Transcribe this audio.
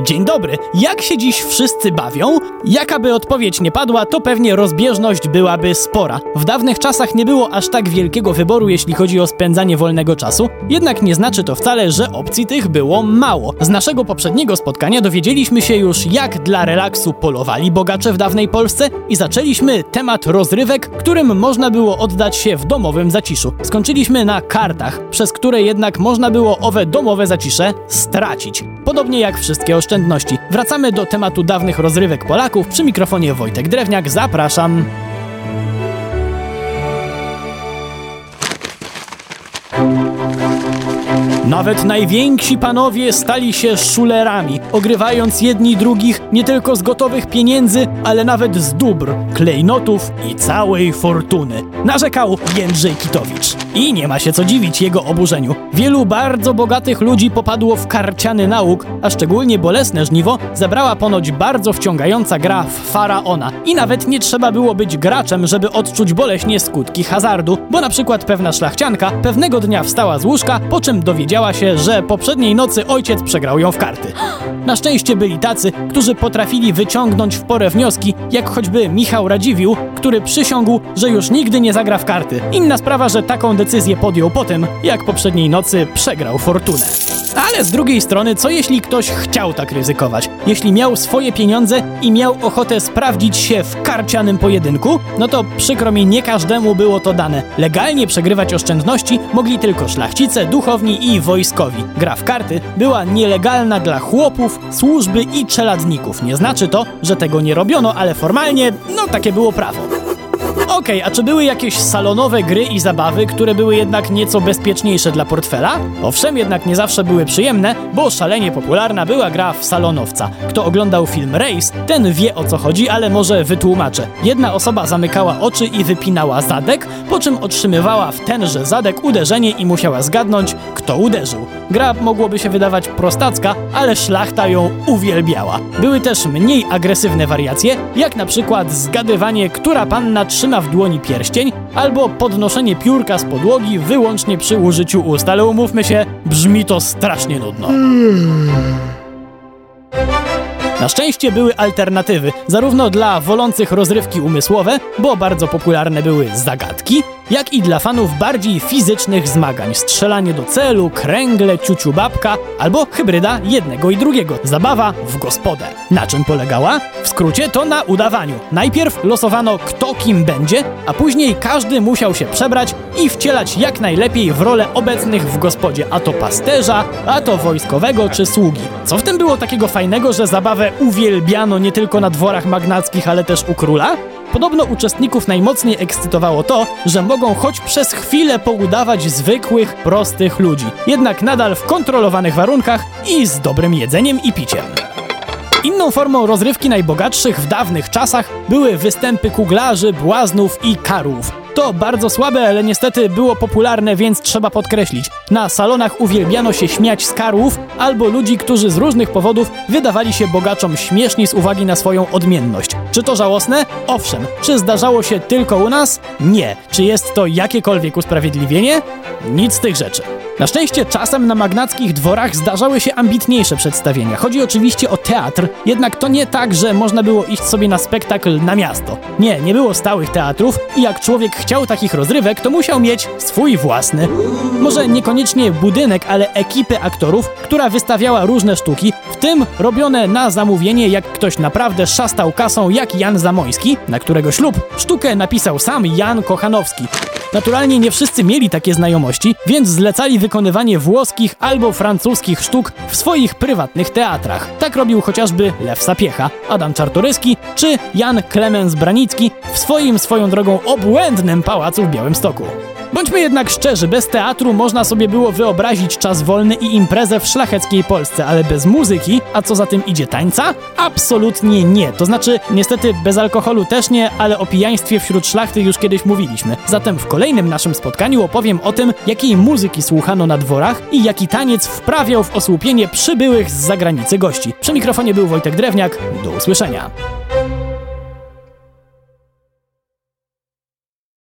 Dzień dobry, jak się dziś wszyscy bawią? Jaka by odpowiedź nie padła, to pewnie rozbieżność byłaby spora. W dawnych czasach nie było aż tak wielkiego wyboru, jeśli chodzi o spędzanie wolnego czasu, jednak nie znaczy to wcale, że opcji tych było mało. Z naszego poprzedniego spotkania dowiedzieliśmy się już, jak dla relaksu polowali bogacze w dawnej Polsce i zaczęliśmy temat rozrywek, którym można było oddać się w domowym zaciszu. Skończyliśmy na kartach, przez które jednak można było owe domowe zacisze stracić. Podobnie jak wszystkie oszczędności. Wracamy do tematu dawnych rozrywek Polaków. Przy mikrofonie Wojtek Drewniak. Zapraszam. Nawet najwięksi panowie stali się szulerami, ogrywając jedni drugich nie tylko z gotowych pieniędzy, ale nawet z dóbr, klejnotów i całej fortuny. Narzekał Jędrzej Kitowicz. I nie ma się co dziwić jego oburzeniu. Wielu bardzo bogatych ludzi popadło w karciany nauk, a szczególnie bolesne żniwo zabrała ponoć bardzo wciągająca gra w Faraona. I nawet nie trzeba było być graczem, żeby odczuć boleśnie skutki hazardu, bo na przykład pewna szlachcianka pewnego dnia wstała z łóżka, po czym dowiedziała się, że poprzedniej nocy ojciec przegrał ją w karty. Na szczęście byli tacy, którzy potrafili wyciągnąć w porę wnioski, jak choćby Michał Radziwiłł, który przysiągł, że już nigdy nie zagra w karty. Inna sprawa, że taką decyzję podjął po tym, jak poprzedniej nocy przegrał fortunę. Ale z drugiej strony, co jeśli ktoś chciał tak ryzykować? Jeśli miał swoje pieniądze i miał ochotę sprawdzić się w karcianym pojedynku, no to przykro mi, nie każdemu było to dane. Legalnie przegrywać oszczędności mogli tylko szlachcice, duchowni i wojskowi. Gra w karty była nielegalna dla chłopów, służby i czeladników. Nie znaczy to, że tego nie robiono, ale formalnie, no takie było prawo. Okej, a czy były jakieś salonowe gry i zabawy, które były jednak nieco bezpieczniejsze dla portfela? Owszem, jednak nie zawsze były przyjemne, bo szalenie popularna była gra w salonowca. Kto oglądał film Race, ten wie, o co chodzi, ale może wytłumaczę. Jedna osoba zamykała oczy i wypinała zadek, po czym otrzymywała w tenże zadek uderzenie i musiała zgadnąć, kto uderzył. Gra mogłoby się wydawać prostacka, ale szlachta ją uwielbiała. Były też mniej agresywne wariacje, jak na przykład zgadywanie, która panna trzyma w dłoni pierścień, albo podnoszenie piórka z podłogi wyłącznie przy użyciu ust, ale umówmy się, brzmi to strasznie nudno. Na szczęście były alternatywy, zarówno dla wolących rozrywki umysłowe, bo bardzo popularne były zagadki, jak i dla fanów bardziej fizycznych zmagań, strzelanie do celu, kręgle, ciuciu babka, albo hybryda jednego i drugiego, zabawa w gospodę. Na czym polegała? W skrócie to na udawaniu. Najpierw losowano kto kim będzie, a później każdy musiał się przebrać i wcielać jak najlepiej w rolę obecnych w gospodzie, a to pasterza, a to wojskowego czy sługi. Co w tym było takiego fajnego, że zabawę uwielbiano nie tylko na dworach magnackich, ale też u króla? Podobno uczestników najmocniej ekscytowało to, że mogą choć przez chwilę poudawać zwykłych, prostych ludzi, jednak nadal w kontrolowanych warunkach i z dobrym jedzeniem i piciem. Inną formą rozrywki najbogatszych w dawnych czasach były występy kuglarzy, błaznów i karłów. To bardzo słabe, ale niestety było popularne, więc trzeba podkreślić. Na salonach uwielbiano się śmiać z karłów albo ludzi, którzy z różnych powodów wydawali się bogaczom śmieszni z uwagi na swoją odmienność. Czy to żałosne? Owszem. Czy zdarzało się tylko u nas? Nie. Czy jest to jakiekolwiek usprawiedliwienie? Nic z tych rzeczy. Na szczęście czasem na magnackich dworach zdarzały się ambitniejsze przedstawienia. Chodzi oczywiście o teatr, jednak to nie tak, że można było iść sobie na spektakl na miasto. Nie było stałych teatrów i jak człowiek chciał takich rozrywek, to musiał mieć swój własny. Może niekoniecznie budynek, ale ekipę aktorów, która wystawiała różne sztuki, w tym robione na zamówienie, jak ktoś naprawdę szastał kasą jak Jan Zamoyski, na którego ślub sztukę napisał sam Jan Kochanowski. Naturalnie nie wszyscy mieli takie znajomości, więc zlecali wykonywanie włoskich albo francuskich sztuk w swoich prywatnych teatrach. Tak robił chociażby Lew Sapiecha, Adam Czartoryski czy Jan Klemens Branicki w swoją drogą obłędnym pałacu w Białymstoku. Bądźmy jednak szczerzy, bez teatru można sobie było wyobrazić czas wolny i imprezę w szlacheckiej Polsce, ale bez muzyki, a co za tym idzie tańca? Absolutnie nie. To znaczy, niestety bez alkoholu też nie, ale o pijaństwie wśród szlachty już kiedyś mówiliśmy. Zatem w kolejnym naszym spotkaniu opowiem o tym, jakiej muzyki słuchano na dworach i jaki taniec wprawiał w osłupienie przybyłych z zagranicy gości. Przy mikrofonie był Wojtek Drewniak. Do usłyszenia.